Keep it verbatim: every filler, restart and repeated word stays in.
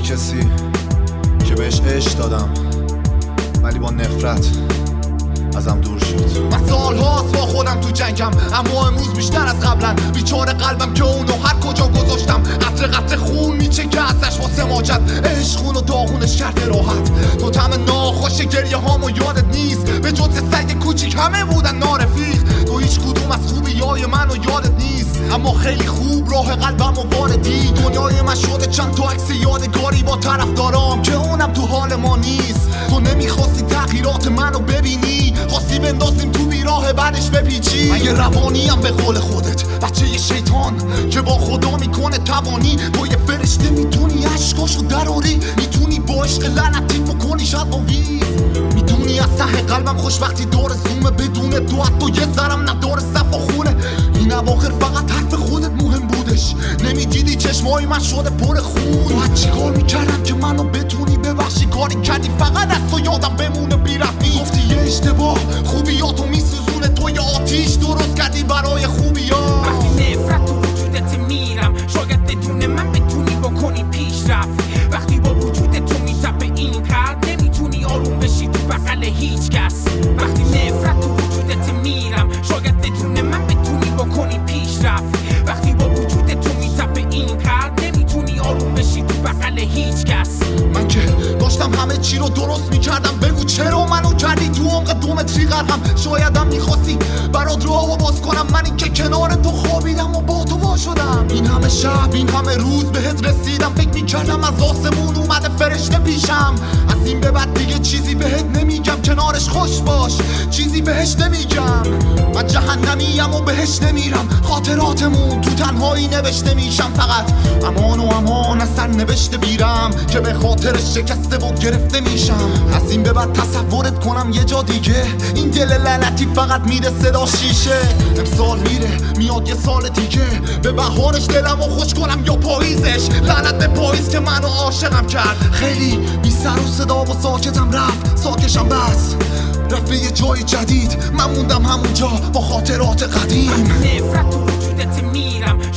به کسی که بهش عشق دادم ولی با نفرت ازم دور شد. من سالهاست با خودم تو جنگم، اما امروز بیشتر از قبلا. بیچاره قلبم که اونو هر کجا گذاشتم قطره قطره خون میچه که ازش واسه ماجد. عشق و داغونش کرده راحت، تو طعم ناخوش گریه هامو یادت نیست. به جز سگ کوچیک همه بودن نارفیق. تو هیچ کدوم از خوبیای منو یادت نیست، اما خیلی خوب راه قلبم و واردی. دنیای من شده چند تا عکس یادگاری با طرفدارام که اونم تو حال ما نیست. تو نمیخواستی تغییرات منو ببینی، خواستی بندازیم تو بیراه بعدش بپیچی. من یه روانیم به قول خودت، بچه یه شیطان که با خدا میکنه توانی. تو یه فرشته میتونی عشقاشو دراری، میتونی با عشق لعنتی بکنی شاید آویز. میدونی از ته قلبم خوش وقتی دور زومه، بدون تو حتی یه ذرم نداره صف و خونه. این اواخر فقط حرف خودت مهم بودش، نمیدیدی چشمای من شده پر خون. تو هر چیکار میکردم که منو بتونی ببخشی، کاری کردی فقط از تو یادم بمونه بی‌رحمی. گفتی یه اشتباه خوبیاتو میسوزونه، تو یه آتیش درست کردی برای خوبیات. وقتی نفرت تو وجودت میرم، شاید بدون من بتونی بکنی پیشرفت. وقتی با وجود تو میتپه این قلب، نمیتونی آروم بشی تو بغل هیچ کس. وقتی نفرت تو وجودت میرم، شاید بدون من بتونی بکنی پیشرفت. وقتی با وجود تو میتپه این قلب، نمیتونی آروم بشی تو بغل هیچ کس. من که داشتم همه چی رو درست میکردم، بگو چرا منو کردی تو عمق دو متری غرقم. شایدم میخواستی برات راهو باز کنم، من این که کنار تو خوابیدم و با تو وا شدم. این همه شب این همه روز بهت رسیدم، فکر میکردم از آسمون اومده فرشته پیشم. از این به بعد دیگه چیزی بهت نمیگم، کنارش خوش باش چیزی بهش نمیگم. من جهنمیم و بهش نمیرم، خاطراتمون تو تنهایی نوشته میشم. فقط امان و امان از سر نوشته بیرم که به خاطرش شکسته و گرفته میشم. از این به بعد تصورت کنم یه جا دیگه، این دل لعنتی فقط میره صدا شیشه. امسال میره میاد یه سال دیگه، به بهارش دلمو خوش کنم یا پاییزش. لعنت به پاییز که منو عاشقم کرد. خیلی بی سر و صدا و ساکتم رفت، ساکشم بس رفت به یه جای جدید. من موندم همونجا با خاطرات قدیم. وقتی نفرت تو وجودت میرم،